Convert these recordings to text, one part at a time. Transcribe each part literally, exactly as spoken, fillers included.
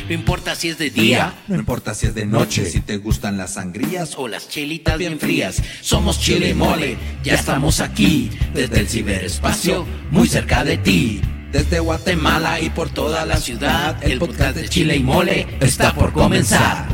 No importa si es de día, no importa si es de noche, si te gustan las sangrías o las chelitas bien frías. Somos Chile y Mole, ya estamos aquí, desde el ciberespacio, muy cerca de ti. Desde Guatemala y por toda la ciudad, el podcast de Chile y Mole está por comenzar.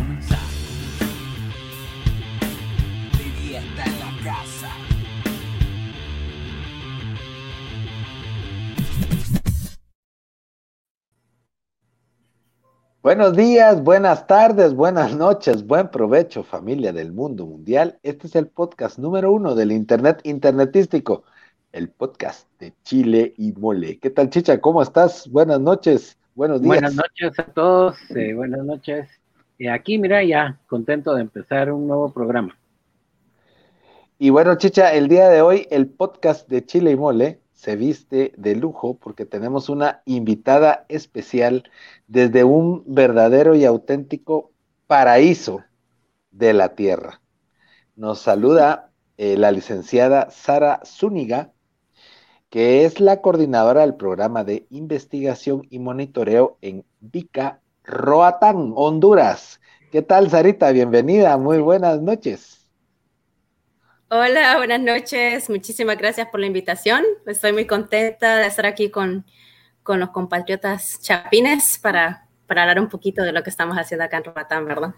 Buenos días, buenas tardes, buenas noches, buen provecho, familia del mundo mundial. Este es el podcast número uno del Internet internetístico, el podcast de Chile y Mole. ¿Qué tal, Chicha? ¿Cómo estás? Buenas noches, buenos días. Buenas noches a todos, eh, buenas noches. Eh, aquí, mira, ya contento de empezar un nuevo programa. Y bueno, Chicha, el día de hoy el podcast de Chile y Mole se viste de lujo porque tenemos una invitada especial desde un verdadero y auténtico paraíso de la tierra. Nos saluda eh, la licenciada Sara Zúñiga, que es la coordinadora del programa de investigación y monitoreo en Vica, Roatán, Honduras. ¿Qué tal, Sarita? Bienvenida, muy buenas noches. Hola, buenas noches. Muchísimas gracias por la invitación. Estoy muy contenta de estar aquí con, con los compatriotas chapines para, para hablar un poquito de lo que estamos haciendo acá en Roatán, ¿verdad?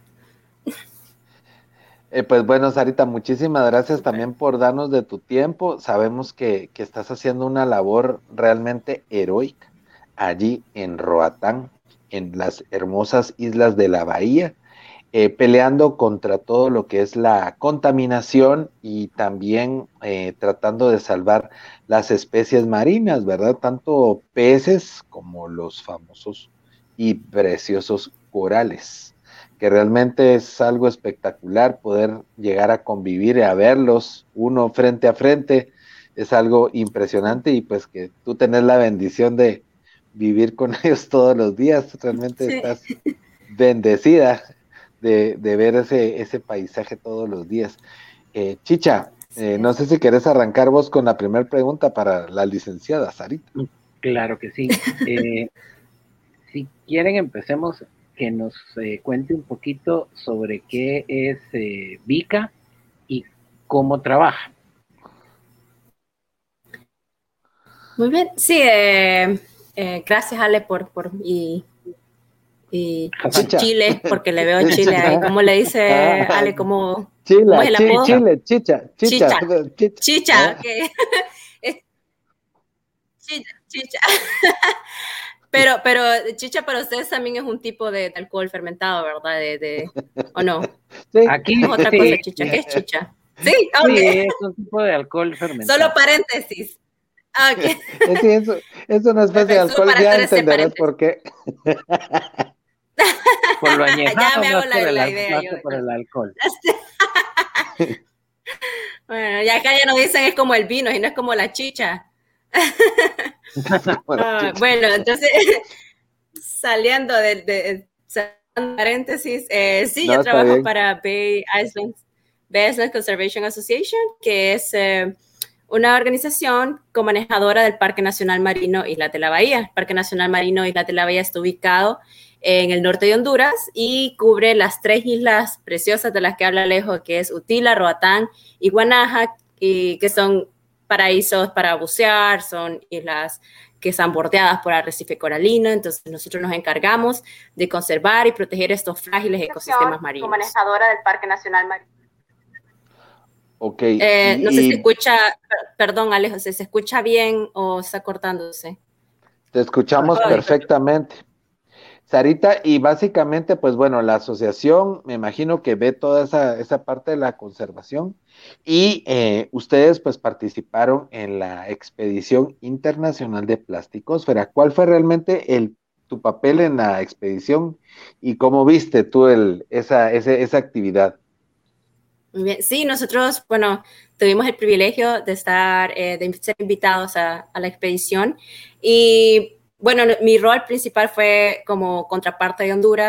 Eh, pues bueno, Sarita, muchísimas gracias también por darnos de tu tiempo. Sabemos que, que estás haciendo una labor realmente heroica allí en Roatán, en las hermosas islas de la Bahía. Eh, peleando contra todo lo que es la contaminación y también eh, tratando de salvar las especies marinas, ¿verdad? Tanto peces como los famosos y preciosos corales, que realmente es algo espectacular poder llegar a convivir y a verlos uno frente a frente, es algo impresionante y pues que tú tenés la bendición de vivir con ellos todos los días, realmente sí. Estás bendecida. De, de ver ese, ese paisaje todos los días. Eh, Chicha, eh, no sé si querés arrancar vos con la primera pregunta para la licenciada Sarita. Claro que sí. Eh, si quieren, empecemos que nos eh, cuente un poquito sobre qué es eh, Vica y cómo trabaja. Muy bien, sí, eh, eh, gracias Ale por, por y y Chicha. Chile, porque le veo Chile ahí. ¿Cómo le dice Ale? ¿Cómo, Chila, ¿cómo es el chi, apodo? Chile, chicha, chicha. Chicha, Chicha, chicha, ok. Chicha, chicha. Pero, pero chicha para ustedes también es un tipo de, de alcohol fermentado, ¿verdad? De, de, ¿o no? Sí. Aquí es otra sí, cosa, chicha. ¿Qué es chicha? Sí, ok. Sí, es un tipo de alcohol fermentado. Solo paréntesis. Okay. Sí, eso, es una especie de alcohol, ya entenderás por qué. Por lo añejado, ya me hago no la, por, la el, idea. no Yo, por el alcohol. Bueno, ya acá ya nos dicen es como el vino y no es como la chicha. Bueno, uh, chicha. bueno, entonces, saliendo de, de, de paréntesis, eh, sí, No, yo está trabajo bien. para Bay Island, Bay Island Conservation Association, que es eh, una organización comanejadora del Parque Nacional Marino Islas de la Bahía. El Parque Nacional Marino Islas de la Bahía está ubicado en el norte de Honduras y cubre las tres islas preciosas de las que habla Alejo, que es Utila, Roatán y Guanaja, y que son paraísos para bucear, son islas que están bordeadas por arrecife coralino. Entonces nosotros nos encargamos de conservar y proteger estos frágiles ecosistemas marinos. Comanejadora del Parque Nacional Marino. Ok. Eh, y, no sé si y se escucha, perdón Alejo, ¿se escucha bien o está cortándose? Te escuchamos Ay. perfectamente. Sarita, y básicamente, pues bueno, la asociación, me imagino que ve toda esa, esa parte de la conservación y eh, ustedes pues participaron en la expedición internacional de Plasticósfera. ¿Cuál fue realmente el, tu papel en la expedición y cómo viste tú el, esa, ese, esa actividad? Muy bien. Sí, nosotros, bueno, tuvimos el privilegio de estar, eh, de ser invitados a, a la expedición y bueno, mi rol principal fue como contraparte de Honduras,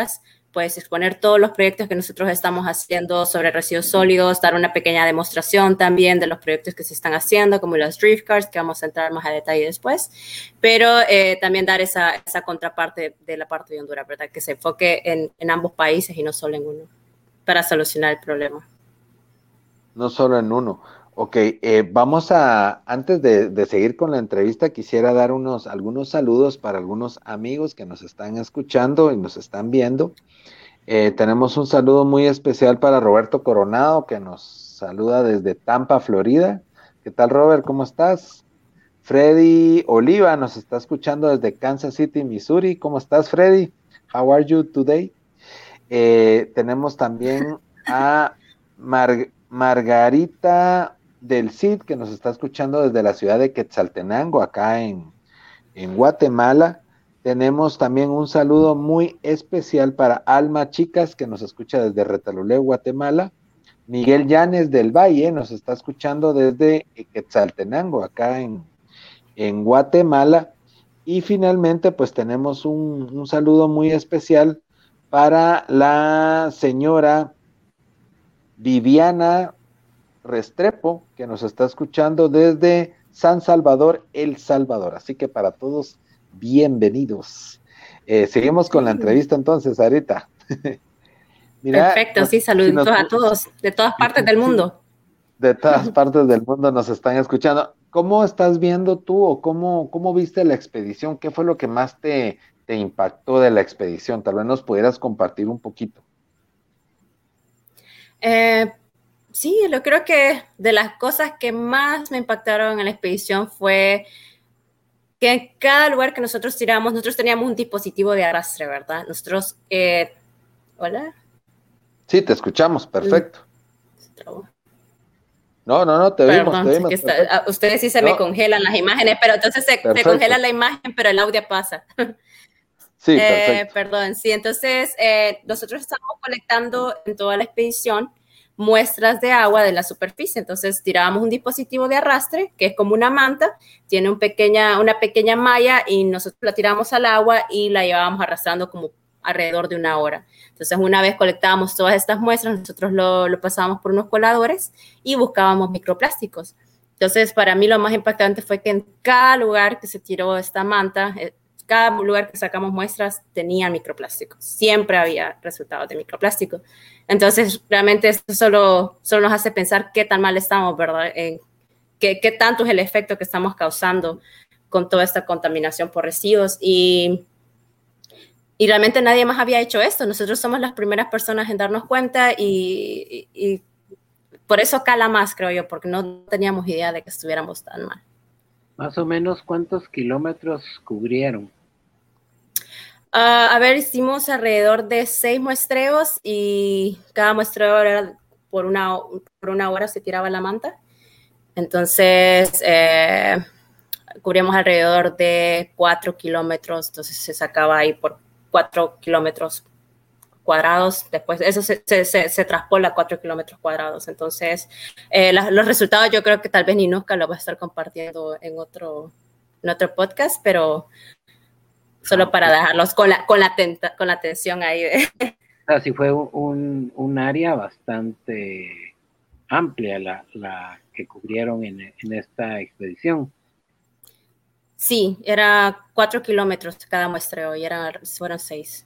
pues exponer todos los proyectos que nosotros estamos haciendo sobre residuos sólidos, dar una pequeña demostración también de los proyectos que se están haciendo, como los drift cars, que vamos a entrar más a detalle después, pero eh, también dar esa, esa contraparte de la parte de Honduras, ¿verdad? Que se enfoque en, en ambos países y no solo en uno, para solucionar el problema. No solo en uno. Ok, eh, vamos a, antes de, de seguir con la entrevista, quisiera dar unos, algunos saludos para algunos amigos que nos están escuchando y nos están viendo. Eh, tenemos un saludo muy especial para Roberto Coronado, que nos saluda desde Tampa, Florida. ¿Qué tal, Robert? ¿Cómo estás? Freddy Oliva nos está escuchando desde Kansas City, Missouri. ¿Cómo estás, Freddy? How are you today? Eh, tenemos también a Mar- Margarita del Cid, que nos está escuchando desde la ciudad de Quetzaltenango, acá en, en Guatemala. Tenemos también un saludo muy especial para Alma Chicas, que nos escucha desde Retaluleu, Guatemala. Miguel Llanes del Valle nos está escuchando desde Quetzaltenango, acá en, en Guatemala. Y finalmente, pues tenemos un, un saludo muy especial para la señora Viviana Restrepo, que nos está escuchando desde San Salvador, El Salvador. Así que para todos, bienvenidos. Eh, seguimos con la entrevista entonces, Sarita. Mira, Perfecto, nos, sí, saluditos si nos, a todos, de todas partes del mundo. De todas partes del mundo nos están escuchando. ¿Cómo estás viendo tú o cómo, cómo viste la expedición? ¿Qué fue lo que más te, te impactó de la expedición? Tal vez nos pudieras compartir un poquito. Eh, sí, yo creo que de las cosas que más me impactaron en la expedición fue que en cada lugar que nosotros tiramos, nosotros teníamos un dispositivo de arrastre, ¿verdad? Nosotros, eh, ¿hola? Sí, te escuchamos, perfecto. No, no, no, te Perdón, oímos, te oímos. Está, ustedes sí se no. me congelan las imágenes, pero entonces se, se congela la imagen, pero el audio pasa. Sí, eh, perfecto. Perdón, sí, entonces eh, nosotros estamos colectando en toda la expedición muestras de agua de la superficie. Entonces tirábamos un dispositivo de arrastre, que es como una manta, tiene un pequeña, una pequeña malla y nosotros la tiramos al agua y la llevábamos arrastrando como alrededor de una hora. Entonces, una vez colectábamos todas estas muestras, nosotros lo, lo pasábamos por unos coladores y buscábamos microplásticos. Entonces, para mí lo más impactante fue que en cada lugar que se tiró esta manta, cada lugar que sacamos muestras tenía microplásticos. Siempre había resultados de microplásticos. Entonces, realmente esto solo, solo nos hace pensar qué tan mal estamos, ¿verdad? En qué, qué tanto es el efecto que estamos causando con toda esta contaminación por residuos. Y Y realmente nadie más había hecho esto. Nosotros somos las primeras personas en darnos cuenta y, y, y por eso cala más, creo yo, porque no teníamos idea de que estuviéramos tan mal. Más o menos, ¿cuántos kilómetros cubrieron? Uh, a ver, hicimos alrededor de seis muestreos y cada muestreo era por una, por una hora se tiraba la manta. Entonces, eh, cubríamos alrededor de cuatro kilómetros, entonces se sacaba ahí por cuatro kilómetros cuadrados, después eso se, se, se, se traspola a cuatro kilómetros cuadrados. Entonces, eh, la, los resultados yo creo que tal vez Ninuska lo va a estar compartiendo en otro, en otro podcast, pero solo para dejarlos con la, con la, tenta, con la atención ahí. Así fue un, un área bastante amplia la, la que cubrieron en, en esta expedición. Sí, era cuatro kilómetros cada muestreo y eran, fueron seis.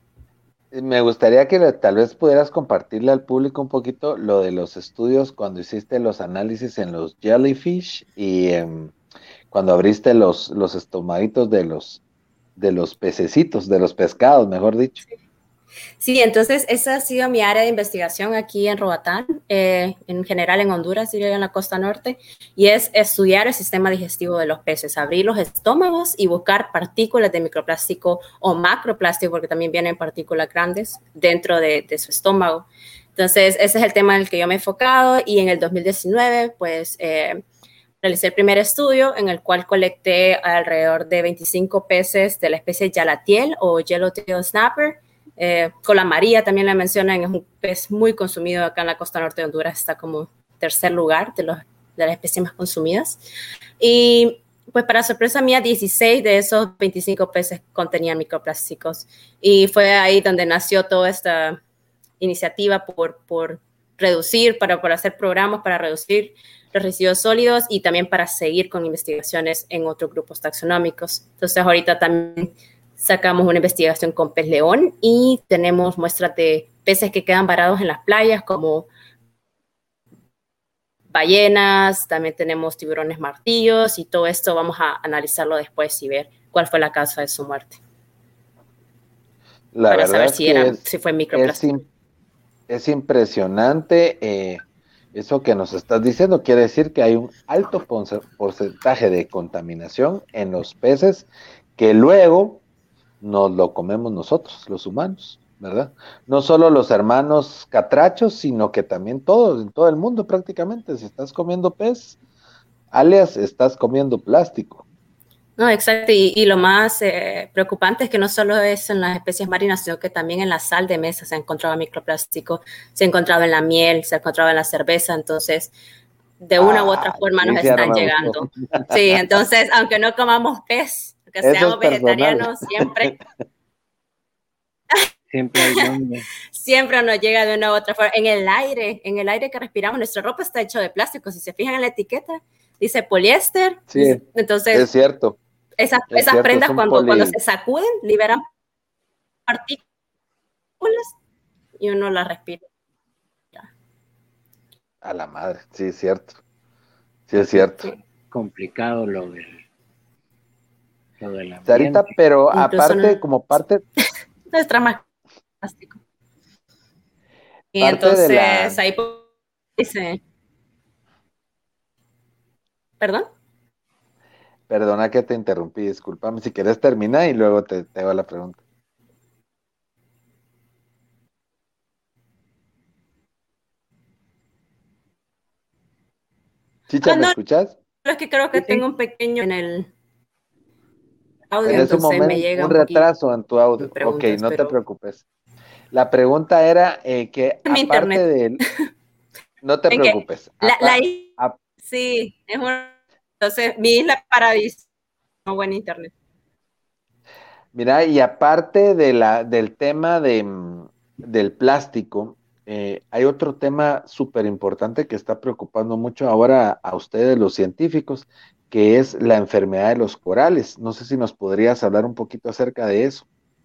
Me gustaría que tal vez pudieras compartirle al público un poquito lo de los estudios cuando hiciste los análisis en los jellyfish y um, cuando abriste los, los estomaditos de los, de los pececitos, de los pescados, mejor dicho. Sí. Sí, entonces esa ha sido mi área de investigación aquí en Roatán, eh, en general en Honduras, diría en la costa norte, y es estudiar el sistema digestivo de los peces, abrir los estómagos y buscar partículas de microplástico o macroplástico, porque también vienen partículas grandes dentro de, de su estómago. Entonces ese es el tema en el que yo me he enfocado y en el dos mil diecinueve pues eh, realicé el primer estudio en el cual colecté alrededor de veinticinco peces de la especie Yalatiel o Yellowtail Snapper. Eh, Cola María también la mencionan, es un pez muy consumido acá en la costa norte de Honduras, está como tercer lugar de, los, de las especies más consumidas. Y pues para sorpresa mía, dieciséis de esos veinticinco peces contenían microplásticos. Y fue ahí donde nació toda esta iniciativa por, por reducir, para, para hacer programas para reducir los residuos sólidos y también para seguir con investigaciones en otros grupos taxonómicos. Entonces ahorita también sacamos una investigación con pez león y tenemos muestras de peces que quedan varados en las playas como ballenas, también tenemos tiburones martillos y todo esto vamos a analizarlo después y ver cuál fue la causa de su muerte. La para verdad saber es si, que era, es, si fue es, microplástico. im- es impresionante eh, eso que nos estás diciendo. Quiere decir que hay un alto ponce- porcentaje de contaminación en los peces que luego nos lo comemos nosotros, los humanos, ¿verdad? No solo los hermanos catrachos, sino que también todos, en todo el mundo prácticamente. Si estás comiendo pez, alias, estás comiendo plástico. No, exacto. Y, y lo más eh, preocupante es que no solo es en las especies marinas, sino que también en la sal de mesa se ha encontrado microplástico, se ha encontrado en la miel, se ha encontrado en la cerveza. Entonces, de una u otra Ah, forma sí, nos sí, ya no están me gustó. llegando. Sí, entonces, aunque no comamos pez, aunque Eso es seamos personal. vegetarianos, siempre, Siempre hay donde. siempre nos llega de una u otra forma. En el aire, en el aire que respiramos, nuestra ropa está hecha de plástico. Si se fijan en la etiqueta, dice poliéster. Sí, Dice- entonces, es cierto, esas, es esas cierto, es prendas un cuando, cuando poli se sacuden, liberan partículas y uno las respira. a la madre, sí, es cierto, sí, es Así es cierto. que complicado lo del, lo del Sarita, ambiente. pero Incluso aparte, no, como parte, nuestra más plástico. Y parte de entonces la, ahí dice, perdón. perdona que te interrumpí, discúlpame, si quieres terminar y luego te, te hago la pregunta. Chicha, Ah, ¿me no, escuchas? es que creo que Sí, sí. tengo un pequeño en el audio, Tenés un entonces me momento, llega un un poquito retraso en tu de audio. Ok, preguntas, no te pero preocupes. La pregunta era eh, que mi aparte internet, de, no te en que preocupes, la, la apa- ap- sí, es un, entonces mi isla paradisio, no buen internet. mira, y aparte de la, del tema de, mm, del plástico, eh, hay otro tema súper importante que está preocupando mucho ahora a ustedes, los científicos, que es la enfermedad de los corales. No sé si nos podrías hablar un poquito acerca de eso.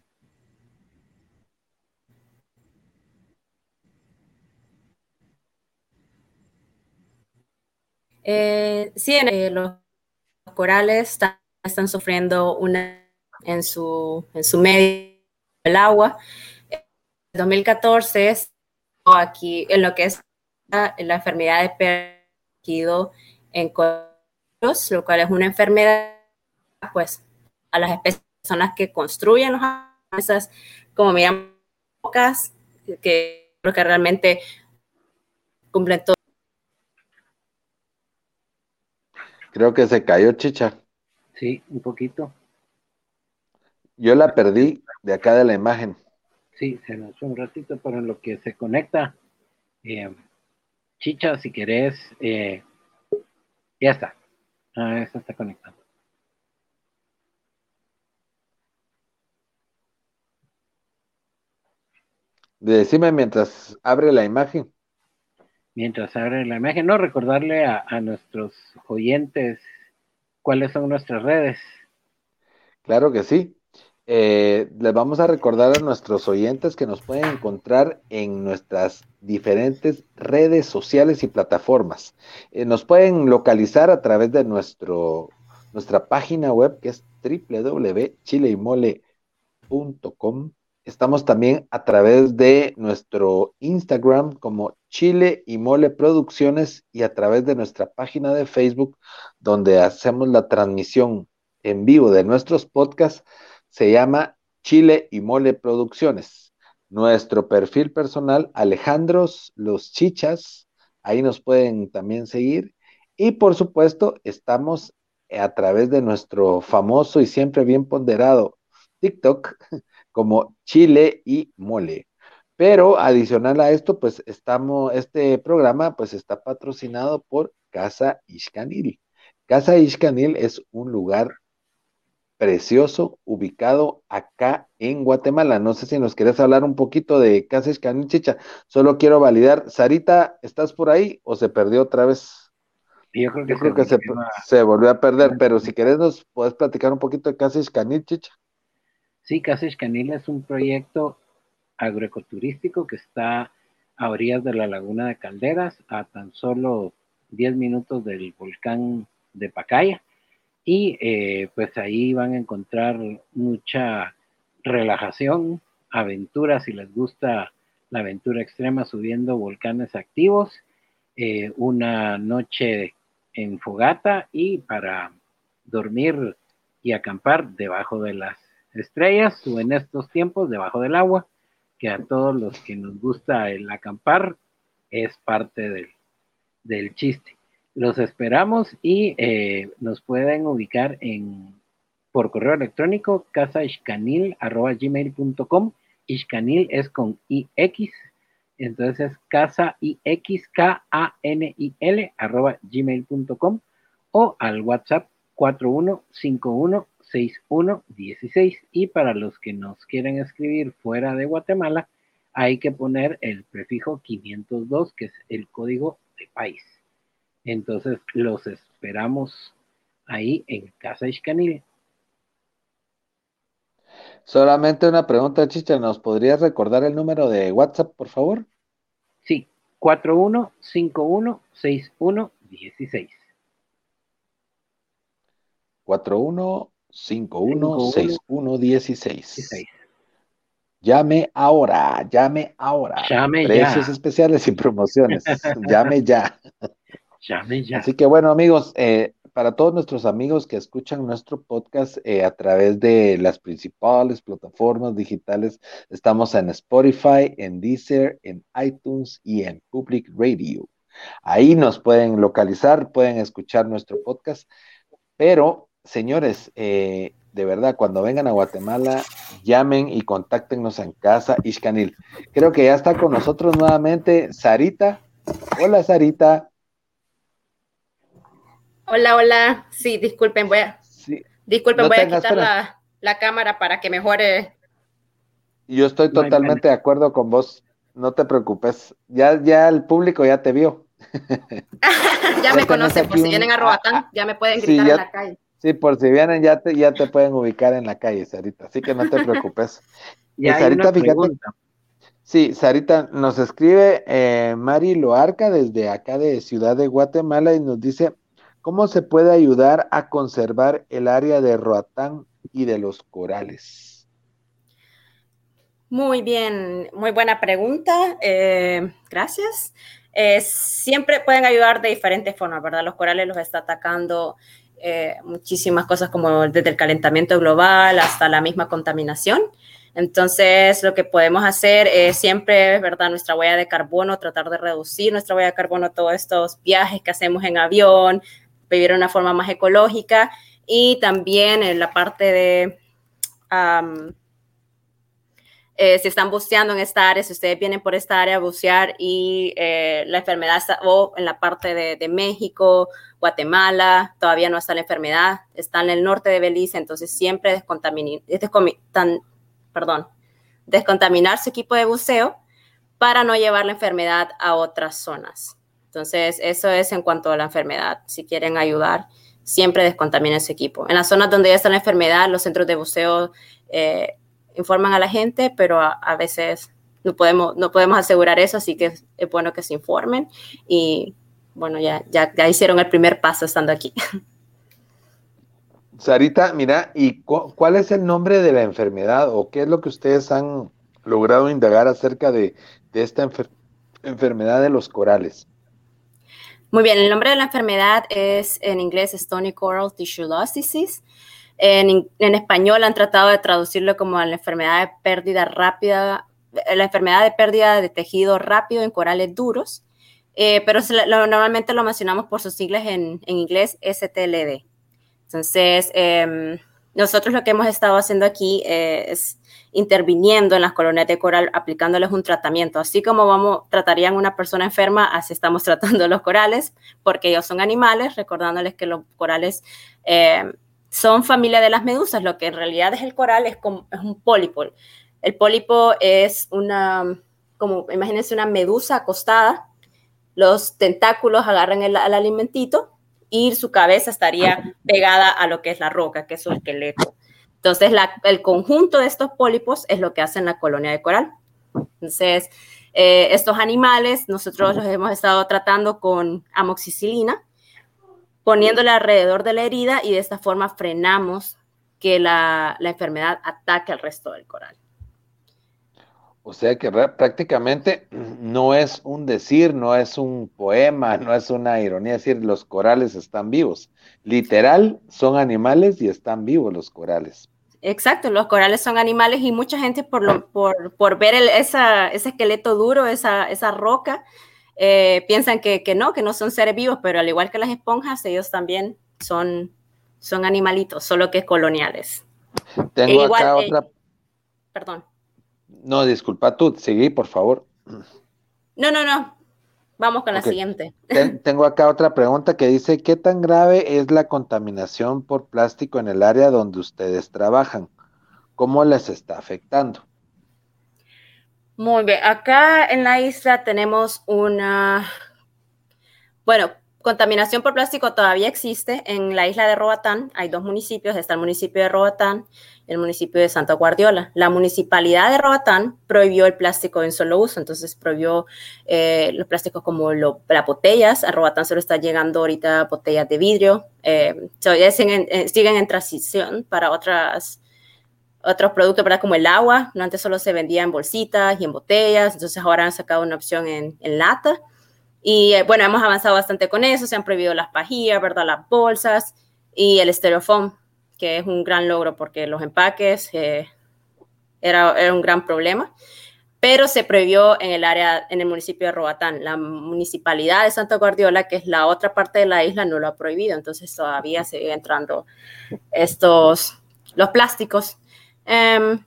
Eh, sí, en, eh, los corales están, están sufriendo una en su, en su medio, el agua. En dos mil catorce, aquí en lo que es la, la enfermedad de perdido en coros, lo cual es una enfermedad, pues, a las especies, personas que construyen los esas, como miran, pocas, que creo que realmente cumplen todo. Creo que se cayó, Chicha. Sí, un poquito. Yo la perdí de acá de la imagen. Sí, se nos fue un ratito, pero en lo que se conecta, eh, Chicha, si querés, eh, ya está. Ah, eso está conectado. Decime mientras abre la imagen. Mientras abre la imagen, no recordarle a, a nuestros oyentes cuáles son nuestras redes. Claro que sí. Eh, les vamos a recordar a nuestros oyentes que nos pueden encontrar en nuestras diferentes redes sociales y plataformas. Eh, nos pueden localizar a través de nuestro, nuestra página web que es w w w punto chile y mole punto com. Estamos también a través de nuestro Instagram como Chile y Mole Producciones y a través de nuestra página de Facebook donde hacemos la transmisión en vivo de nuestros podcasts. Se llama Chile y Mole Producciones. Nuestro perfil personal, Alejandros Los Chichas, ahí nos pueden también seguir. Y por supuesto, estamos a través de nuestro famoso y siempre bien ponderado TikTok como Chile y Mole. Pero adicional a esto, pues estamos, este programa pues está patrocinado por Casa Ixcanil. Casa Ixcanil es un lugar precioso ubicado acá en Guatemala. No sé si nos quieres hablar un poquito de Casa Ixcanil, Chicha. Solo quiero validar. Sarita, ¿estás por ahí o se perdió otra vez? Yo creo que, Yo creo se, que se, volvió a... se volvió a perder, pero si querés nos puedes platicar un poquito de Casa Ixcanil, Chicha. Sí, Casa Ixcanil es un proyecto agroecoturístico que está a orillas de la laguna de Calderas, a tan solo diez minutos del volcán de Pacaya. Y eh, pues ahí van a encontrar mucha relajación, aventura, si les gusta la aventura extrema subiendo volcanes activos, eh, una noche en fogata y para dormir y acampar debajo de las estrellas o en estos tiempos debajo del agua, que a todos los que nos gusta el acampar es parte del, del chiste. Los esperamos y eh, nos pueden ubicar en por correo electrónico casaixcanil arroba gmail punto com. Ixcanil es con I X, entonces es casa I X K A N I L arroba gmail punto com o al WhatsApp cuatro uno cinco uno seis uno uno seis. Y para los que nos quieren escribir fuera de Guatemala, hay que poner el prefijo quinientos dos, que es el código de país. Entonces los esperamos ahí en Casa Ixcanil. Solamente una pregunta, Chicha, ¿nos podrías recordar el número de WhatsApp, por favor? Sí, cuatro uno cinco uno seis uno uno seis. cuatro uno cinco uno seis uno uno seis. Llame ahora, llame ahora. Llame Precios ya. especiales y promociones. Llame ya. Llame ya. Así que bueno, amigos, eh, para todos nuestros amigos que escuchan nuestro podcast eh, a través de las principales plataformas digitales, estamos en Spotify, en Deezer, en iTunes y en Public Radio. Ahí nos pueden localizar, pueden escuchar nuestro podcast, pero señores, eh, de verdad, cuando vengan a Guatemala, llamen y contáctenos en Casa Ixcanil. Creo que ya está con nosotros nuevamente Sarita. Hola, Sarita. Hola, hola. Sí, disculpen, voy a, Sí. disculpen, No voy a tengas quitar pena. la, la cámara para que mejore. Yo estoy No hay totalmente de acuerdo con vos. No te preocupes. Ya, ya el público ya te vio. Ya Ya me tenés conocen, por aquí si vienen un. a Ah, Roatán, ah, ya me pueden sí, gritar en la ya, calle. sí, por si vienen, ya te, ya te pueden ubicar en la calle, Sarita. Así que no te preocupes. Eh, Ya hay una Sarita, fíjate. pregunta. Sí, Sarita, nos escribe eh, Mari Loarca desde acá de Ciudad de Guatemala y nos dice, ¿cómo se puede ayudar a conservar el área de Roatán y de los corales? Muy bien, muy buena pregunta. Eh, gracias. Eh, siempre pueden ayudar de diferentes formas, ¿verdad? Los corales los está atacando eh, muchísimas cosas como desde el calentamiento global hasta la misma contaminación. Entonces, lo que podemos hacer es siempre, ¿verdad? Nuestra huella de carbono, tratar de reducir nuestra huella de carbono, todos estos viajes que hacemos en avión, vivir de una forma más ecológica y también en la parte de... Um, Eh, si están buceando en esta área, si ustedes vienen por esta área a bucear y eh, la enfermedad está, o en la parte de, de México, Guatemala, todavía no está la enfermedad, está en el norte de Belice, entonces siempre descontaminar, descom, perdón, descontaminar su equipo de buceo para no llevar la enfermedad a otras zonas. Entonces, eso es en cuanto a la enfermedad. Si quieren ayudar, siempre descontaminen su equipo. En las zonas donde ya está la enfermedad, los centros de buceo eh, informan a la gente, pero a, a veces no podemos, no podemos asegurar eso, así que es, es bueno que se informen y bueno, ya, ya, ya hicieron el primer paso estando aquí. Sarita, mira, ¿y cu cuál es el nombre de la enfermedad o qué es lo que ustedes han logrado indagar acerca de, de esta enfer enfermedad de los corales? Muy bien, el nombre de la enfermedad es en inglés Stony Coral Tissue Loss Disease. En, en español han tratado de traducirlo como la enfermedad de pérdida rápida, la enfermedad de pérdida de tejido rápido en corales duros, eh, pero se, lo, normalmente lo mencionamos por sus siglas en, en inglés S T L D. Entonces, eh, nosotros lo que hemos estado haciendo aquí eh, es interviniendo en las colonias de coral, aplicándoles un tratamiento. Así como vamos, tratarían a una persona enferma, así estamos tratando los corales, porque ellos son animales, recordándoles que los corales eh, son familia de las medusas. Lo que en realidad es el coral es, como, es un pólipo. El pólipo es una, como imagínense una medusa acostada, los tentáculos agarran el, el alimentito y su cabeza estaría pegada a lo que es la roca, que es su esqueleto. Entonces, la, el conjunto de estos pólipos es lo que hacen la colonia de coral. Entonces, eh, estos animales nosotros los hemos estado tratando con amoxicilina, poniéndole alrededor de la herida, y de esta forma frenamos que la, la enfermedad ataque al resto del coral. O sea que prácticamente no es un decir, no es un poema, no es una ironía, es decir, los corales están vivos. Literal, son animales y están vivos los corales. Exacto, los corales son animales y mucha gente por, lo, por, por ver el, esa, ese esqueleto duro, esa, esa roca, eh, piensan que, que no, que no son seres vivos, pero al igual que las esponjas, ellos también son, son animalitos, solo que coloniales. Tengo e igual, acá eh, otra... Perdón. No, disculpa tú, seguí, por favor. No, no, no. Vamos con okay. la siguiente. Ten, tengo acá otra pregunta que dice, ¿qué tan grave es la contaminación por plástico en el área donde ustedes trabajan? ¿Cómo les está afectando? Muy bien. Acá en la isla tenemos una... Bueno, contaminación por plástico todavía existe. En la isla de Roatán hay dos municipios. Está el municipio de Roatán y el municipio de Santa Guardiola. La municipalidad de Roatán prohibió el plástico de un solo uso. Entonces prohibió eh, los plásticos como lo, las botellas. A Roatán solo está llegando ahorita botellas de vidrio. Eh, siguen, eh, siguen en transición para otras... otros productos, ¿verdad? Como el agua. No, antes solo se vendía en bolsitas y en botellas. Entonces ahora han sacado una opción en, en lata. Y eh, bueno, hemos avanzado bastante con eso, se han prohibido las pajillas, ¿verdad? Las bolsas y el styrofoam, que es un gran logro porque los empaques eh, era, era un gran problema, pero se prohibió en el área, en el municipio de Roatán. La municipalidad de Santa Guardiola, que es la otra parte de la isla, no lo ha prohibido, entonces todavía siguen entrando estos, los plásticos. Um,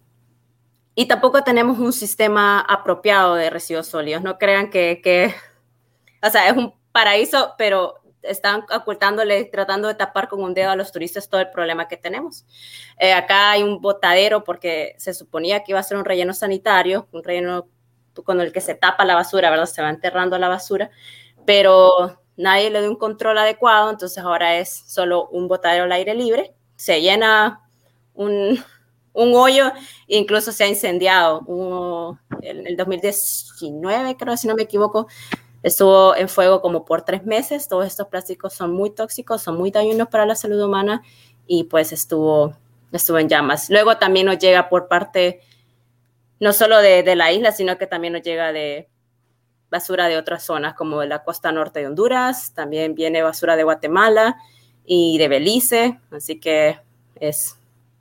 y tampoco tenemos un sistema apropiado de residuos sólidos, no crean que... que o sea, es un paraíso, pero están ocultándole, tratando de tapar con un dedo a los turistas todo el problema que tenemos. Eh, acá hay un botadero porque se suponía que iba a ser un relleno sanitario, un relleno con el que se tapa la basura, ¿verdad? Se va enterrando la basura, pero nadie le dio un control adecuado, entonces ahora es solo un botadero al aire libre. Se llena un, un hoyo, incluso se ha incendiado. Uno, en el dos mil diecinueve, creo, si no me equivoco, estuvo en fuego como por tres meses. Todos estos plásticos son muy tóxicos, son muy dañinos para la salud humana y pues estuvo, estuvo en llamas. Luego también nos llega por parte, no solo de, de la isla, sino que también nos llega de basura de otras zonas, como de la costa norte de Honduras. También viene basura de Guatemala y de Belice, así que es,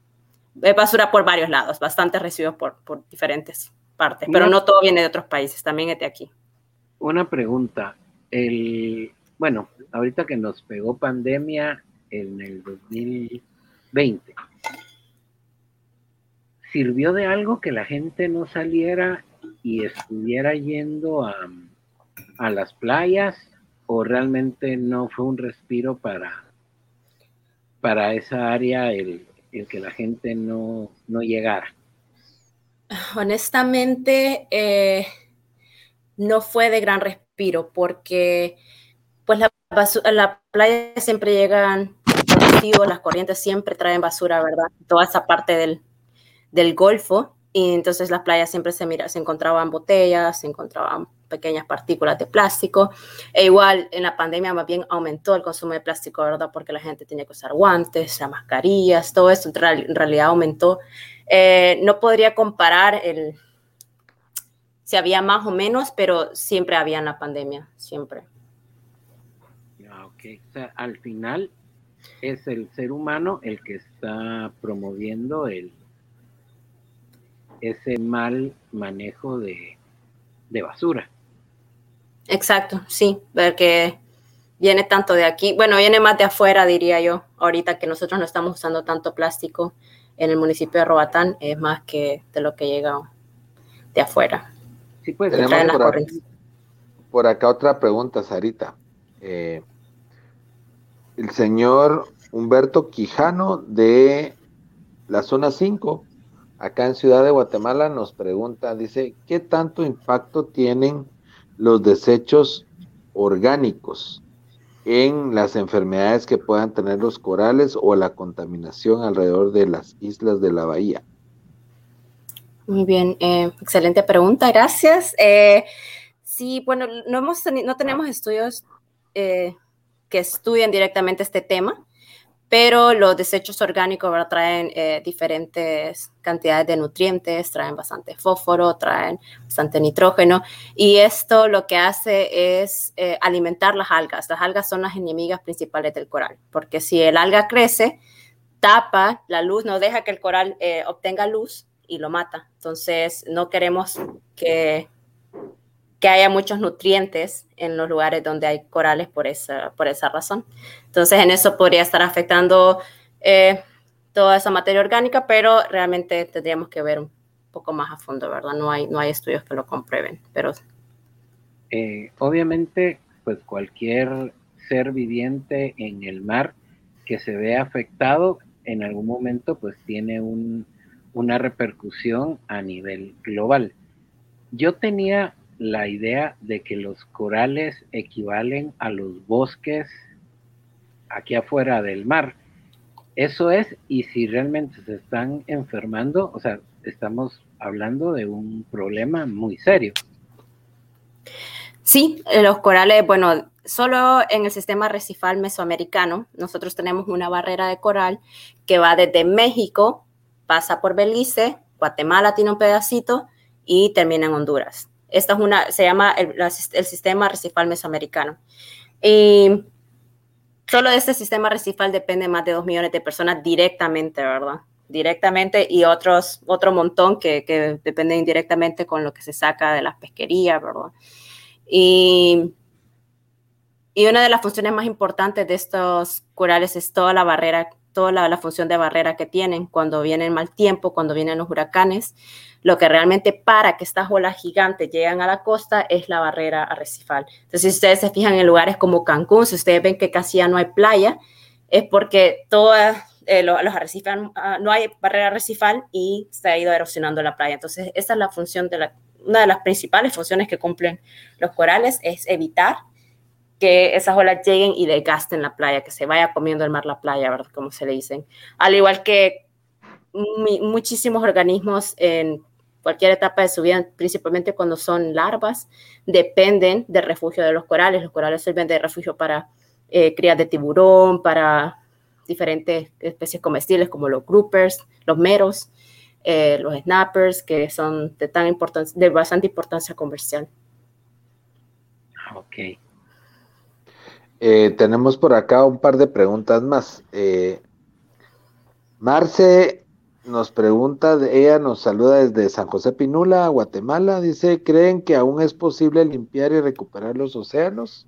es basura por varios lados, bastantes residuos por, por diferentes partes, pero no todo viene de otros países, también es de aquí. Una pregunta, el, bueno, ahorita que nos pegó pandemia en el dos mil veinte, ¿sirvió de algo que la gente no saliera y estuviera yendo a, a las playas, o realmente no fue un respiro para, para esa área el, el que la gente no, no llegara? Honestamente, eh... no fue de gran respiro porque pues la, basura, la playa siempre llegan residuos, las corrientes siempre traen basura, ¿verdad? Toda esa parte del, del Golfo, y entonces las playas siempre se, mira, se encontraban botellas, se encontraban pequeñas partículas de plástico, e igual en la pandemia más bien aumentó el consumo de plástico, ¿verdad? Porque la gente tenía que usar guantes, mascarillas, todo eso en realidad aumentó. Eh, no podría comparar el si había más o menos, pero siempre había en la pandemia, siempre. Ah, ok. O sea, al final es el ser humano el que está promoviendo el, ese mal manejo de, de basura. Exacto, sí, porque viene tanto de aquí, bueno, viene más de afuera, diría yo, ahorita que nosotros no estamos usando tanto plástico en el municipio de Roatán, es más que de lo que llega de afuera. Sí, pues, tenemos por, a, por acá otra pregunta, Sarita. Eh, el señor Humberto Quijano de la zona cinco, acá en Ciudad de Guatemala, nos pregunta, dice, ¿qué tanto impacto tienen los desechos orgánicos en las enfermedades que puedan tener los corales o la contaminación alrededor de las islas de la bahía? Muy bien, eh, excelente pregunta, gracias. Eh, sí, bueno, no, hemos no tenemos estudios eh, que estudien directamente este tema, pero los desechos orgánicos, ¿verdad?, traen eh, diferentes cantidades de nutrientes, traen bastante fósforo, traen bastante nitrógeno, y esto lo que hace es eh, alimentar las algas. Las algas son las enemigas principales del coral, porque si el alga crece, tapa la luz, no deja que el coral eh, obtenga luz y lo mata. Entonces, no queremos que, que haya muchos nutrientes en los lugares donde hay corales por esa, por esa razón. Entonces, en eso podría estar afectando eh, toda esa materia orgánica, pero realmente tendríamos que ver un poco más a fondo, ¿verdad? No hay, no hay estudios que lo comprueben, pero... Eh, obviamente, pues cualquier ser viviente en el mar que se vea afectado, en algún momento, pues tiene un, una repercusión a nivel global. Yo tenía la idea de que los corales equivalen a los bosques aquí afuera del mar. Eso es, y si realmente se están enfermando, o sea, estamos hablando de un problema muy serio. Sí, los corales, bueno, solo en el sistema arrecifal mesoamericano, nosotros tenemos una barrera de coral que va desde México, pasa por Belice, Guatemala tiene un pedacito y termina en Honduras. Esta es una, se llama el, el sistema arrecifal mesoamericano. Y solo de este sistema arrecifal depende más de dos millones de personas directamente, ¿verdad? Directamente, y otros, otro montón que, que dependen indirectamente con lo que se saca de las pesquerías, ¿verdad? Y, y una de las funciones más importantes de estos corales es toda la barrera, toda la, la función de barrera que tienen cuando viene el mal tiempo, cuando vienen los huracanes. Lo que realmente para que estas olas gigantes lleguen a la costa es la barrera arrecifal. Entonces, si ustedes se fijan en lugares como Cancún, si ustedes ven que casi ya no hay playa, es porque todos eh, los, los arrecifes, uh, no hay barrera arrecifal y se ha ido erosionando la playa. Entonces, esa es la función de la una de las principales funciones que cumplen los corales, es evitar que esas olas lleguen y desgasten la playa, que se vaya comiendo el mar la playa, ¿verdad? Como se le dicen. Al igual que mi, muchísimos organismos en cualquier etapa de su vida, principalmente cuando son larvas, dependen del refugio de los corales. Los corales sirven de refugio para eh, crías de tiburón, para diferentes especies comestibles como los groupers, los meros, Eh, los snappers, que son de, tan importancia, de bastante importancia comercial. Ok. Eh, tenemos por acá un par de preguntas más. Eh, Marce nos pregunta, ella nos saluda desde San José Pinula, Guatemala. Dice, ¿creen que aún es posible limpiar y recuperar los océanos?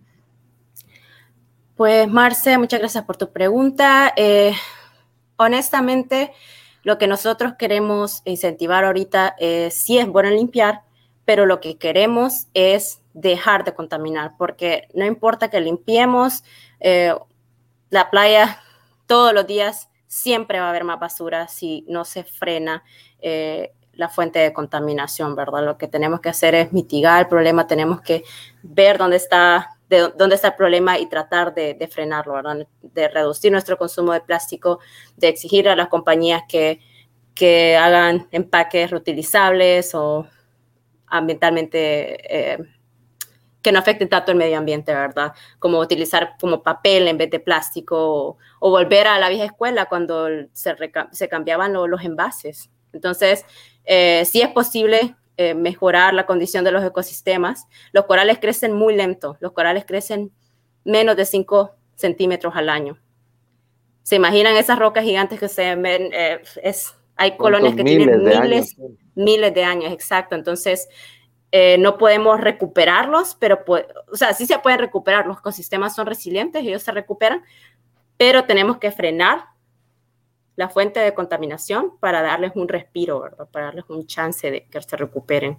Pues, Marce, muchas gracias por tu pregunta. Eh, honestamente, lo que nosotros queremos incentivar ahorita es, sí es bueno limpiar, pero lo que queremos es dejar de contaminar, porque no importa que limpiemos eh, la playa todos los días, siempre va a haber más basura si no se frena eh, la fuente de contaminación, ¿verdad? Lo que tenemos que hacer es mitigar el problema, tenemos que ver dónde está de dónde está el problema y tratar de, de frenarlo, ¿verdad? De reducir nuestro consumo de plástico, de exigir a las compañías que, que hagan empaques reutilizables o ambientalmente eh, que no afecten tanto el medio ambiente, ¿verdad? Como utilizar como papel en vez de plástico o, o volver a la vieja escuela cuando se, reca- se cambiaban lo, los envases. Entonces, eh, sí es posible Eh, mejorar la condición de los ecosistemas. Los corales crecen muy lento. Los corales crecen menos de cinco centímetros al año. ¿Se imaginan esas rocas gigantes que se ven? Eh, es, hay colonias que tienen miles, miles de años, exacto. Entonces, Eh, no podemos recuperarlos, pero, o sea, sí se pueden recuperar, los ecosistemas son resilientes, ellos se recuperan, pero tenemos que frenar la fuente de contaminación para darles un respiro, ¿verdad? Para darles un chance de que se recuperen.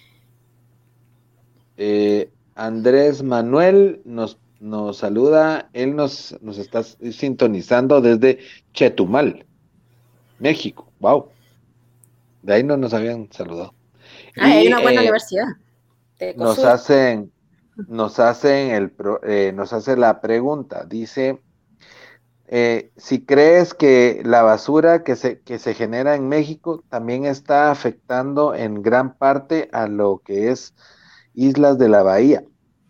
Eh, Andrés Manuel nos, nos saluda, él nos, nos está sintonizando desde Chetumal, México. Wow, de ahí no nos habían saludado. Ah, Y hay una buena eh, universidad de nos Ecosur. hacen, nos hacen el, pro- eh, nos hace la pregunta, dice, eh, si crees que la basura que se, que se genera en México también está afectando en gran parte a lo que es Islas de la Bahía.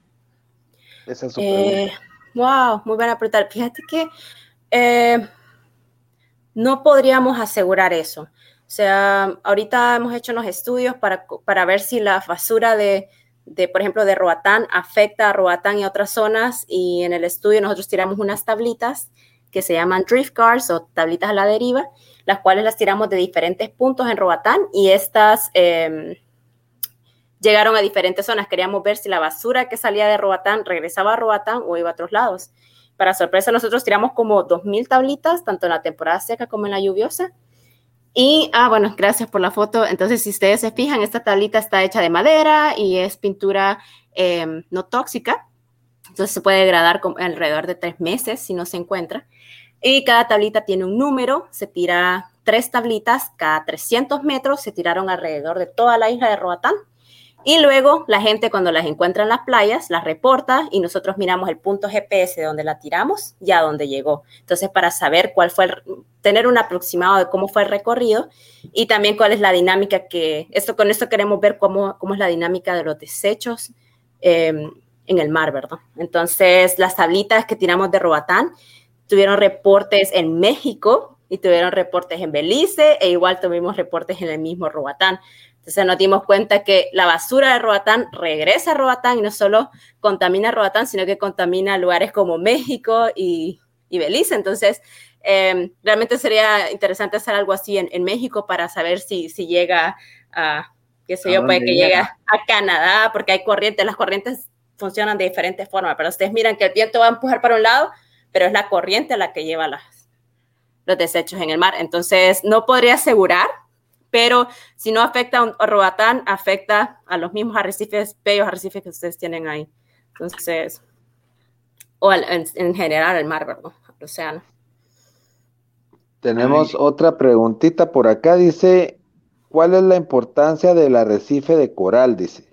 Esa es su Eh, pregunta. wow, muy buena pregunta. Fíjate que eh, no podríamos asegurar eso. O sea, ahorita hemos hecho unos estudios para, para ver si la basura de, de, por ejemplo, de Roatán afecta a Roatán y otras zonas, y en el estudio nosotros tiramos unas tablitas que se llaman drift cars o tablitas a la deriva, las cuales las tiramos de diferentes puntos en Roatán, y estas eh, llegaron a diferentes zonas. Queríamos ver si la basura que salía de Roatán regresaba a Roatán o iba a otros lados. Para sorpresa, nosotros tiramos como dos mil tablitas, tanto en la temporada seca como en la lluviosa. Y, ah, bueno, gracias por la foto. Entonces, si ustedes se fijan, esta tablita está hecha de madera y es pintura eh, no tóxica. Entonces, se puede degradar alrededor de tres meses si no se encuentra. Y cada tablita tiene un número. Se tira tres tablitas cada trescientos metros. Se tiraron alrededor de toda la isla de Roatán. Y luego la gente, cuando las encuentra en las playas, las reporta y nosotros miramos el punto G P S de donde la tiramos y a dónde llegó. Entonces, para saber cuál fue, el, tener un aproximado de cómo fue el recorrido y también cuál es la dinámica que, esto con esto queremos ver cómo, cómo es la dinámica de los desechos eh, en el mar, ¿verdad? Entonces, las tablitas que tiramos de Roatán tuvieron reportes en México y tuvieron reportes en Belice, e igual tuvimos reportes en el mismo Roatán. Entonces nos dimos cuenta que la basura de Roatán regresa a Roatán y no solo contamina Roatán, sino que contamina lugares como México y, y Belice. Entonces, eh, realmente sería interesante hacer algo así en, en México para saber si, si llega a, qué sé yo, puede que llegue a Canadá, porque hay corrientes, las corrientes funcionan de diferentes formas, pero ustedes miran que el viento va a empujar para un lado, pero es la corriente la que lleva las, los desechos en el mar. Entonces, no podría asegurar, pero si no afecta a Roatán, afecta a los mismos arrecifes, bellos arrecifes que ustedes tienen ahí. Entonces, o al, en, en general el mar, ¿verdad? El océano. Tenemos Ay. otra preguntita por acá, dice, ¿cuál es la importancia del arrecife de coral? Dice,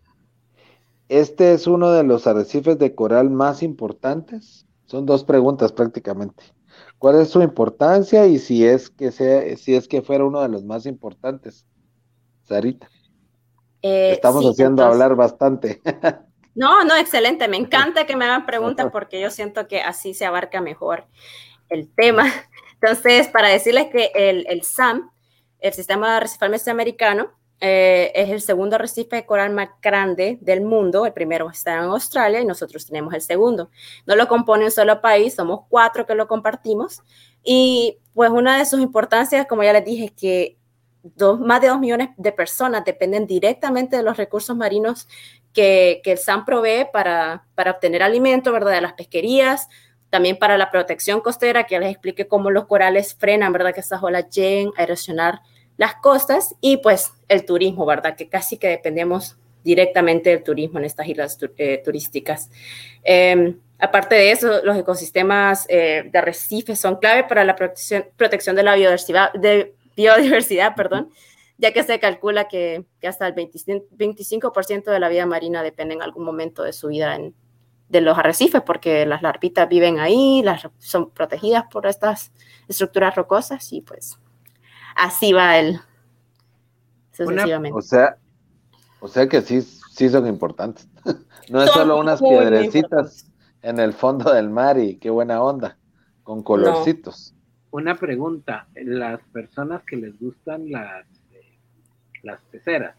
¿este es uno de los arrecifes de coral más importantes? Son dos preguntas prácticamente. ¿Cuál es su importancia y si es que sea, si es que fuera uno de los más importantes? Sarita. Eh, Estamos sí, haciendo entonces, hablar bastante. No, no, excelente. Me encanta que me hagan preguntas porque yo siento que así se abarca mejor el tema. Entonces, para decirles que el, el S A M, el Sistema Arrecifal Mesoamericano, eh, es el segundo arrecife de coral más grande del mundo. El primero está en Australia y nosotros tenemos el segundo. No lo compone un solo país, somos cuatro que lo compartimos. Y pues una de sus importancias, como ya les dije, es que dos, más de dos millones de personas dependen directamente de los recursos marinos que, que el S A M provee para, para obtener alimento, ¿verdad? De las pesquerías, también para la protección costera, que ya les expliqué cómo los corales frenan, ¿verdad? Que estas olas lleguen a erosionar las costas, y pues el turismo, ¿verdad? Que casi que dependemos directamente del turismo en estas islas eh, turísticas. Eh, aparte de eso, los ecosistemas eh, de arrecifes son clave para la protección, protección de la biodiversidad, de biodiversidad, perdón, ya que se calcula que, que hasta el veinticinco por ciento de la vida marina depende en algún momento de su vida en, de los arrecifes, porque las larvitas viven ahí, las, son protegidas por estas estructuras rocosas, y pues así va el sucesivamente. Una, o sea, o sea que sí, sí son importantes. No es son solo unas muy, piedrecitas muy en el fondo del mar y qué buena onda, con colorcitos. No. Una pregunta, las personas que les gustan las, eh, las peceras,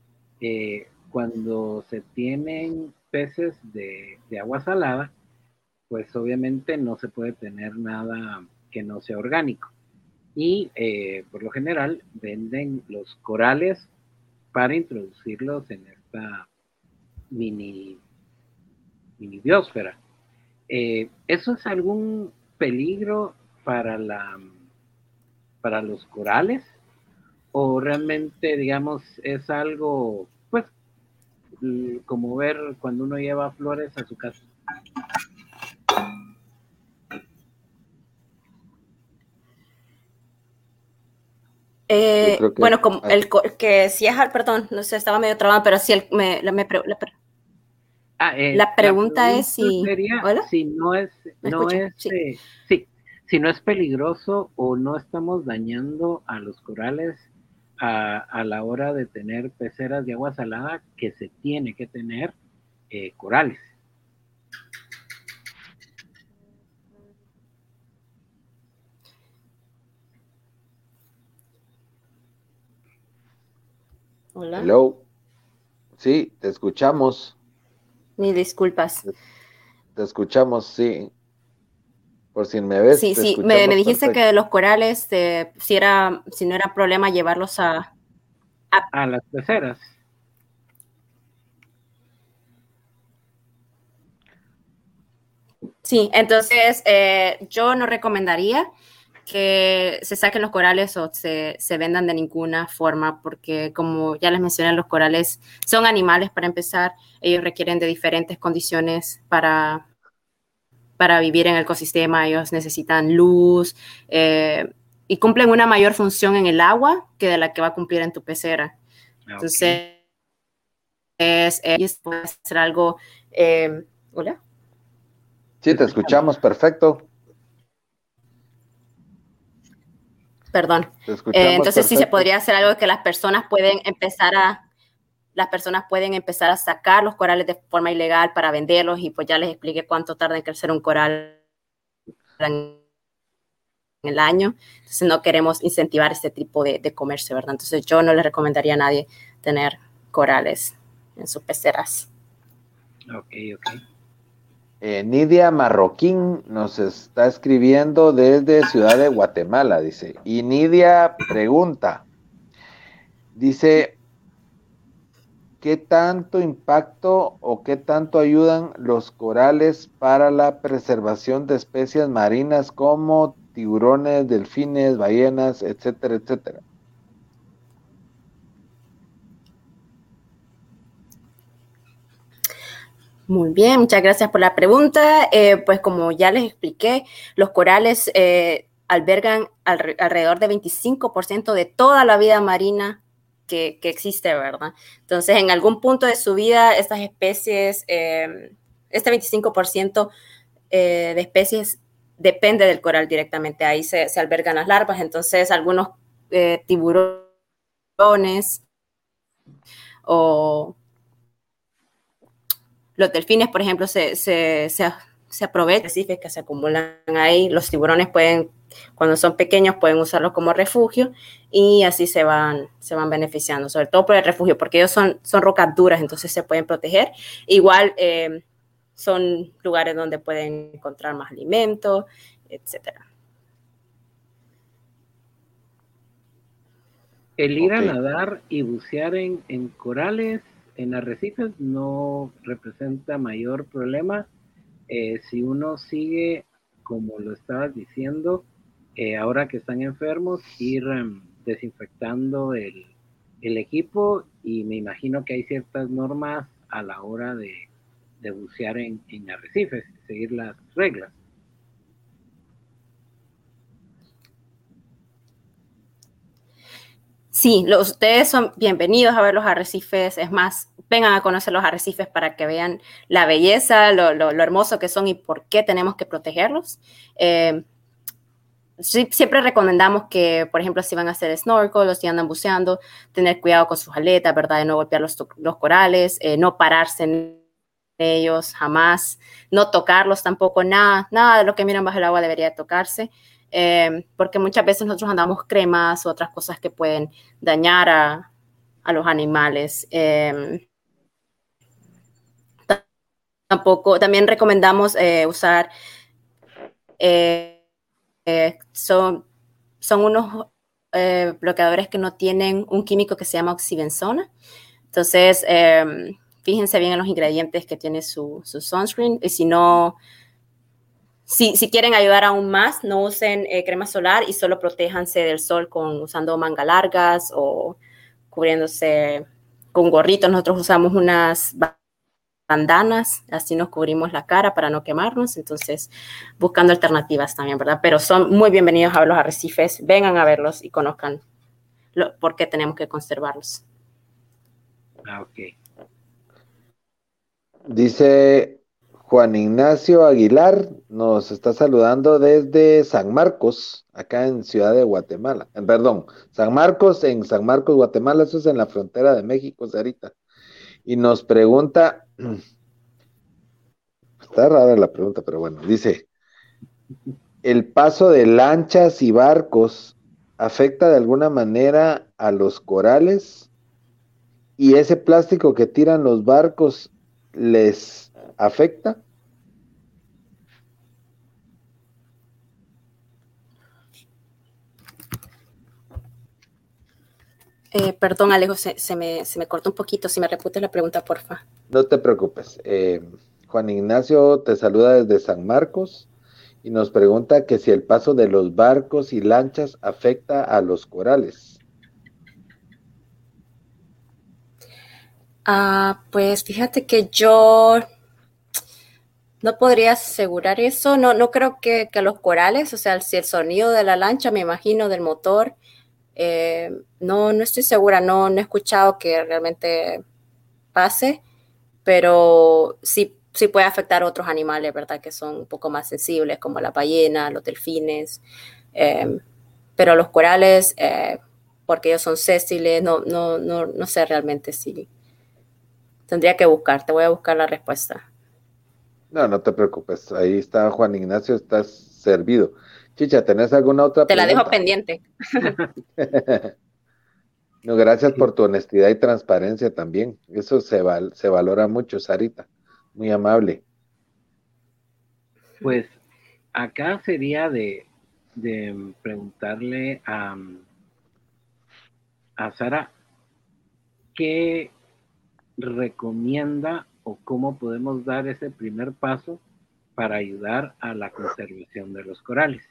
eh, cuando se tienen peces de, de agua salada, pues obviamente no se puede tener nada que no sea orgánico. Y eh, por lo general venden los corales para introducirlos en esta mini, mini biosfera. Eh, ¿Eso es algún peligro para, la, para los corales? ¿O realmente, digamos, es algo, pues, como ver cuando uno lleva flores a su casa? Eh, Yo creo que bueno, como el que si es, perdón, no sé, estaba medio trabado, pero si el, me, la, me, la, ah, eh, la, pregunta la pregunta es si, sería ¿hola? si no es, no es, Sí. Eh, sí, si no es peligroso o no estamos dañando a los corales a, a la hora de tener peceras de agua salada, que se tiene que tener eh, corales. Hola. Hello. Sí, te escuchamos. Mis disculpas. Te, te escuchamos, sí. Por si me ves, Sí, te sí, me, me dijiste perfecto. que los corales, eh, si, era, si no era problema llevarlos a... A, a las peceras. Sí, entonces eh, yo no recomendaría que se saquen los corales o se, se vendan de ninguna forma, porque como ya les mencioné, los corales son animales para empezar, ellos requieren de diferentes condiciones para, para vivir en el ecosistema, ellos necesitan luz eh, y cumplen una mayor función en el agua que de la que va a cumplir en tu pecera. Entonces, okay. es, es, puede ser algo... Eh, ¿Hola? Sí, te escuchamos, perfecto. Perdón. Te escuchamos, eh, entonces perfecto. sí se podría hacer algo que las personas pueden empezar a las personas pueden empezar a sacar los corales de forma ilegal para venderlos y pues ya les expliqué cuánto tarda en crecer un coral en el año. Entonces no queremos incentivar este tipo de, de comercio, ¿verdad? Entonces yo no les recomendaría a nadie tener corales en sus peceras. Ok, ok. Eh, Nidia Marroquín nos está escribiendo desde Ciudad de Guatemala, dice. Y Nidia pregunta, dice, ¿qué tanto impacto o qué tanto ayudan los corales para la preservación de especies marinas como tiburones, delfines, ballenas, etcétera, etcétera? Muy bien, muchas gracias por la pregunta. Eh, pues como ya les expliqué, los corales eh, albergan al, alrededor de veinticinco por ciento de toda la vida marina que, que existe, ¿verdad? Entonces, en algún punto de su vida, estas especies, eh, este veinticinco por ciento eh, de especies depende del coral directamente. Ahí se, se albergan las larvas. Entonces, algunos eh, tiburones o los delfines, por ejemplo, se, se, se, se aprovechan de que se acumulan ahí. Los tiburones pueden, cuando son pequeños, pueden usarlos como refugio y así se van, se van beneficiando, sobre todo por el refugio, porque ellos son, son rocas duras, entonces se pueden proteger. Igual eh, son lugares donde pueden encontrar más alimento, etcétera. El ir okay. a nadar y bucear en, en corales, en arrecifes, no representa mayor problema eh, si uno sigue, como lo estabas diciendo, eh, ahora que están enfermos, ir um, desinfectando el, el equipo, y me imagino que hay ciertas normas a la hora de, de bucear en, en arrecifes, seguir las reglas. Sí, los, ustedes son bienvenidos a ver los arrecifes, es más, vengan a conocer los arrecifes para que vean la belleza, lo, lo, lo hermoso que son y por qué tenemos que protegerlos. Eh, sí, siempre recomendamos que, por ejemplo, si van a hacer snorkel o si andan buceando, tener cuidado con sus aletas, ¿verdad? De no golpear los, los corales, eh, no pararse en ellos jamás, no tocarlos tampoco, nada, nada de lo que miran bajo el agua debería tocarse. Eh, porque muchas veces nosotros andamos cremas u otras cosas que pueden dañar a, a los animales. Eh, tampoco, también recomendamos eh, usar, eh, eh, son, son unos eh, bloqueadores que no tienen un químico que se llama oxibenzona. Entonces, eh, fíjense bien en los ingredientes que tiene su, su sunscreen. Y si no, si, si quieren ayudar aún más, no usen eh, crema solar y solo protéjanse del sol con, usando manga largas o cubriéndose con gorritos. Nosotros usamos unas bandanas, así nos cubrimos la cara para no quemarnos. Entonces, buscando alternativas también, ¿verdad? Pero son muy bienvenidos a ver los arrecifes. Vengan a verlos y conozcan lo, por qué tenemos que conservarlos. Ah, ok. Dice Juan Ignacio Aguilar, nos está saludando desde San Marcos, acá en Ciudad de Guatemala. Eh, perdón, San Marcos, en San Marcos, Guatemala, eso es en la frontera de México, Sarita. Y nos pregunta, está rara la pregunta, pero bueno, dice, ¿el paso de lanchas y barcos afecta de alguna manera a los corales? ¿Y ese plástico que tiran los barcos les afecta? Eh, perdón, Alejo, se, se, me, se me cortó un poquito. Si me repites la pregunta, porfa. No te preocupes. Eh, Juan Ignacio te saluda desde San Marcos y nos pregunta que si el paso de los barcos y lanchas afecta a los corales. Ah, pues fíjate que yo no podría asegurar eso. No, no creo que, que los corales, o sea, si el sonido de la lancha, me imagino, del motor, eh, no, no estoy segura, no, no he escuchado que realmente pase, pero sí, sí puede afectar a otros animales, ¿verdad? Que son un poco más sensibles, como la ballena, los delfines, eh, pero los corales, eh, porque ellos son sésiles, no, no, no, no sé realmente si... Tendría que buscar, te voy a buscar la respuesta. No, no te preocupes. Ahí está Juan Ignacio, estás servido. Chicha, ¿tenés alguna otra Te pregunta? la dejo pendiente. No, gracias por tu honestidad y transparencia también. Eso se, val se valora mucho, Sarita. Muy amable. Pues acá sería de, de preguntarle a, a Sara qué recomienda o cómo podemos dar ese primer paso para ayudar a la conservación de los corales.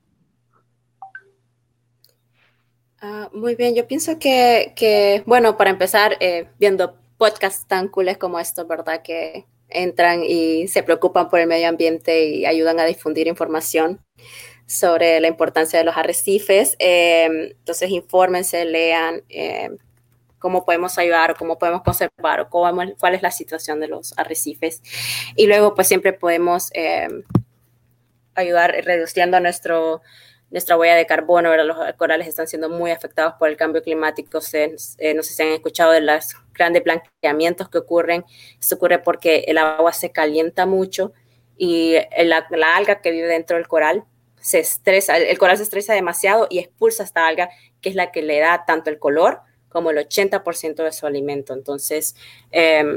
Uh, muy bien, yo pienso que, que bueno, para empezar, eh, viendo podcasts tan cooles como estos, ¿verdad? Que entran y se preocupan por el medio ambiente y ayudan a difundir información sobre la importancia de los arrecifes. Eh, entonces, infórmense, lean eh, cómo podemos ayudar o cómo podemos conservar o cómo, cuál es la situación de los arrecifes. Y luego, pues, siempre podemos eh, ayudar reduciendo nuestro... nuestra huella de carbono, ¿verdad? Los corales están siendo muy afectados por el cambio climático. Se, eh, no sé si han escuchado de los grandes blanqueamientos que ocurren. Esto ocurre porque el agua se calienta mucho y la, la alga que vive dentro del coral se estresa, el, el coral se estresa demasiado y expulsa esta alga, que es la que le da tanto el color como el ochenta por ciento de su alimento. Entonces, eh,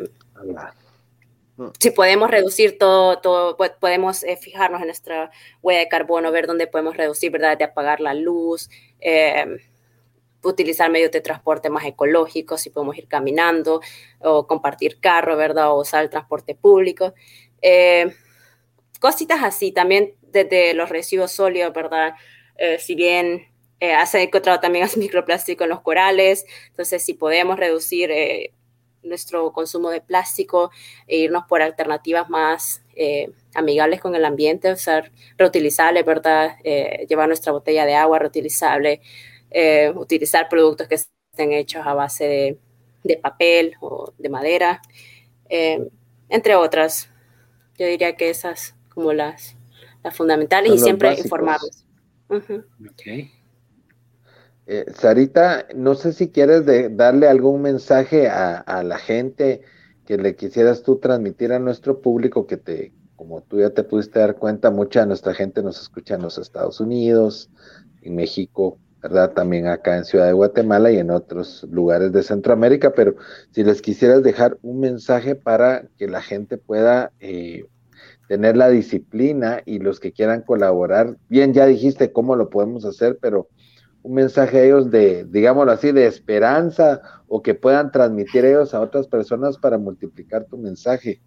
si podemos reducir todo, todo podemos eh, fijarnos en nuestra huella de carbono, ver dónde podemos reducir, ¿verdad? De apagar la luz, eh, utilizar medios de transporte más ecológicos, si podemos ir caminando o compartir carro, ¿verdad? O usar el transporte público. Eh, cositas así, también desde los residuos sólidos, ¿verdad? Eh, si bien eh, se ha encontrado también microplástico en los corales, entonces si podemos reducir... Eh, nuestro consumo de plástico e irnos por alternativas más eh, amigables con el ambiente, usar reutilizables, ¿verdad? Eh, llevar nuestra botella de agua reutilizable, eh, utilizar productos que estén hechos a base de, de papel o de madera, eh, entre otras. Yo diría que esas como las, las fundamentales. Son y siempre básicos. Informarlos. Uh-huh. Ok. Eh, Sarita, no sé si quieres de, darle algún mensaje a, a la gente que le quisieras tú transmitir a nuestro público, que te, como tú ya te pudiste dar cuenta, mucha de nuestra gente nos escucha en los Estados Unidos, en México, ¿verdad? También acá en Ciudad de Guatemala y en otros lugares de Centroamérica, pero si les quisieras dejar un mensaje para que la gente pueda eh, tener la disciplina y los que quieran colaborar, bien, ya dijiste cómo lo podemos hacer, pero un mensaje a ellos de, digámoslo así, de esperanza o que puedan transmitir ellos a otras personas para multiplicar tu mensaje.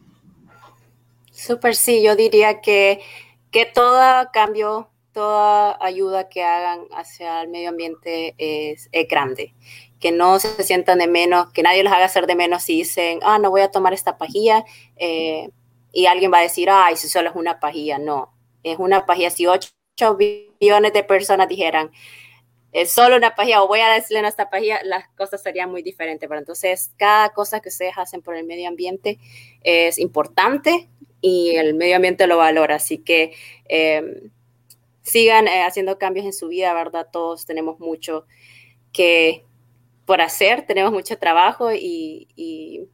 Súper, sí, yo diría que, que todo cambio, toda ayuda que hagan hacia el medio ambiente es, es grande. Que no se sientan de menos, que nadie los haga hacer de menos si dicen, ah, no voy a tomar esta pajilla, eh, y alguien va a decir, ay, si solo es una pajilla. No, es una pajilla. Si ocho billones de personas dijeran, es solo una pajilla o voy a decirle en esta pajilla, las cosas serían muy diferentes. Pero entonces, cada cosa que ustedes hacen por el medio ambiente es importante y el medio ambiente lo valora. Así que eh, sigan eh, haciendo cambios en su vida, ¿verdad? Todos tenemos mucho que por hacer, tenemos mucho trabajo y, y,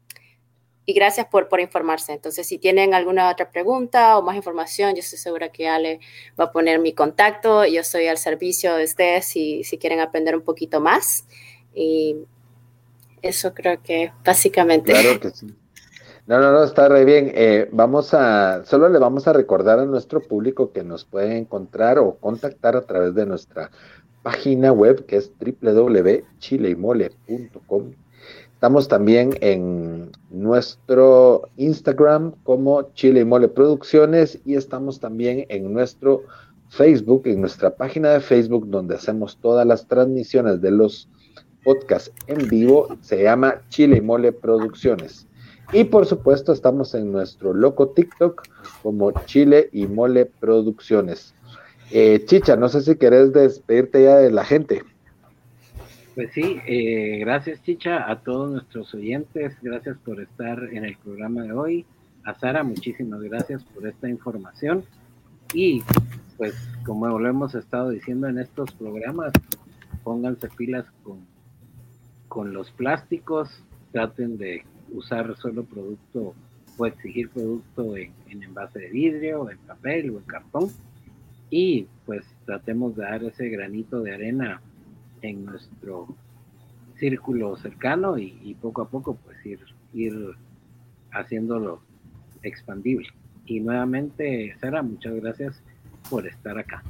y gracias por, por informarse. Entonces, si tienen alguna otra pregunta o más información, yo estoy segura que Ale va a poner mi contacto. Yo estoy al servicio de ustedes si, si quieren aprender un poquito más. Y eso creo que básicamente. Claro que sí. No, no, no, está re bien. Eh, vamos a, solo le vamos a recordar a nuestro público que nos puede encontrar o contactar a través de nuestra página web que es doble u doble u doble u punto chile y mole punto com. Estamos también en nuestro Instagram como Chile y Mole Producciones y estamos también en nuestro Facebook, en nuestra página de Facebook donde hacemos todas las transmisiones de los podcasts en vivo. Se llama Chile y Mole Producciones. Y por supuesto estamos en nuestro loco TikTok como Chile y Mole Producciones. Eh, Chicha, no sé si querés despedirte ya de la gente. Pues sí, eh, gracias Chicha, a todos nuestros oyentes, gracias por estar en el programa de hoy. A Sara, muchísimas gracias por esta información. Y pues como lo hemos estado diciendo en estos programas, pónganse pilas con, con los plásticos, traten de usar solo producto o exigir producto en, en envase de vidrio, en papel o en cartón. Y pues tratemos de dar ese granito de arena en nuestro círculo cercano y, y poco a poco pues ir, ir haciéndolo expandible. Y nuevamente, Sara, muchas gracias por estar acá.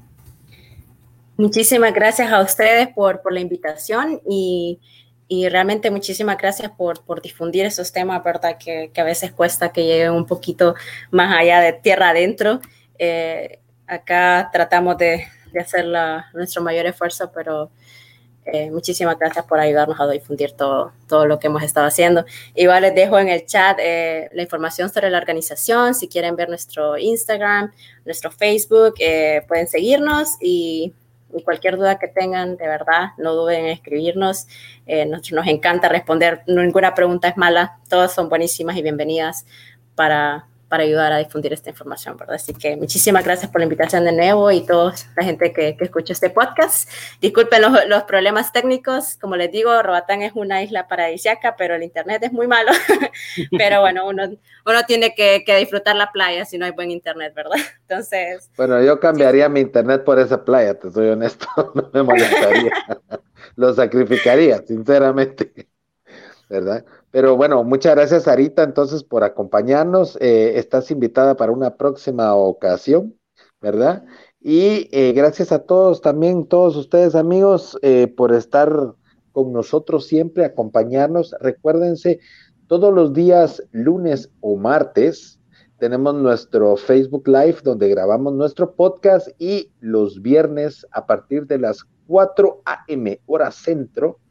Muchísimas gracias a ustedes por, por la invitación y, y realmente muchísimas gracias por, por difundir esos temas, ¿verdad? Que, que a veces cuesta que lleguen un poquito más allá de tierra adentro. Eh, acá tratamos de, de hacer la, nuestro mayor esfuerzo, pero eh, muchísimas gracias por ayudarnos a difundir todo, todo lo que hemos estado haciendo. Igual les dejo en el chat eh, la información sobre la organización. Si quieren ver nuestro Instagram, nuestro Facebook, eh, pueden seguirnos y, y cualquier duda que tengan, de verdad, no duden en escribirnos. Eh, nosotros nos encanta responder. Ninguna pregunta es mala. Todas son buenísimas y bienvenidas para... para ayudar a difundir esta información, ¿verdad? Así que muchísimas gracias por la invitación de nuevo y toda la gente que, que escucha este podcast. Disculpen los, los problemas técnicos. Como les digo, Roatán es una isla paradisíaca, pero el internet es muy malo. Pero bueno, uno, uno tiene que, que disfrutar la playa si no hay buen internet, ¿verdad? Entonces... Bueno, yo cambiaría sí. mi internet por esa playa, te soy honesto, no me molestaría. Lo sacrificaría, sinceramente, ¿verdad? Pero bueno, muchas gracias, Sarita, entonces, por acompañarnos. Eh, estás invitada para una próxima ocasión, ¿verdad? Y eh, gracias a todos también, todos ustedes, amigos, eh, por estar con nosotros siempre, acompañarnos. Recuérdense, todos los días, lunes o martes, tenemos nuestro Facebook Live donde grabamos nuestro podcast y los viernes a partir de las cuatro a eme hora centro,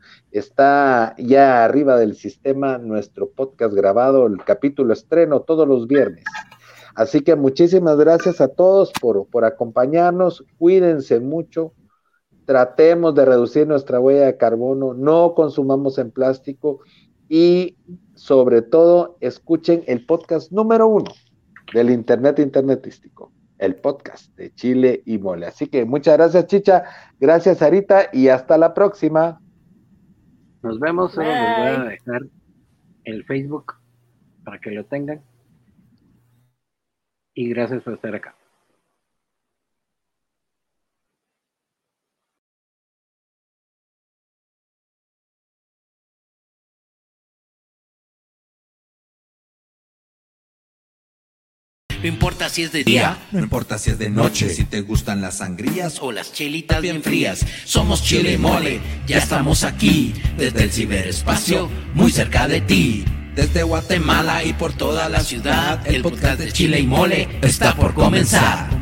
está ya arriba del sistema nuestro podcast grabado, el capítulo estreno todos los viernes. Así que muchísimas gracias a todos por, por acompañarnos, cuídense mucho, tratemos de reducir nuestra huella de carbono, no consumamos en plástico y sobre todo escuchen el podcast número uno del Internet internetístico, el podcast de Chile y Mole. Así que muchas gracias, Chicha, gracias, Sarita, y hasta la próxima. Nos vemos, solo les voy a dejar el Facebook para que lo tengan. Y gracias por estar acá. No importa si es de día, no importa si es de noche, si te gustan las sangrías o las chelitas bien frías. Somos Chile y Mole, ya estamos aquí, desde el ciberespacio, muy cerca de ti. Desde Guatemala y por toda la ciudad, el podcast de Chile y Mole está por comenzar.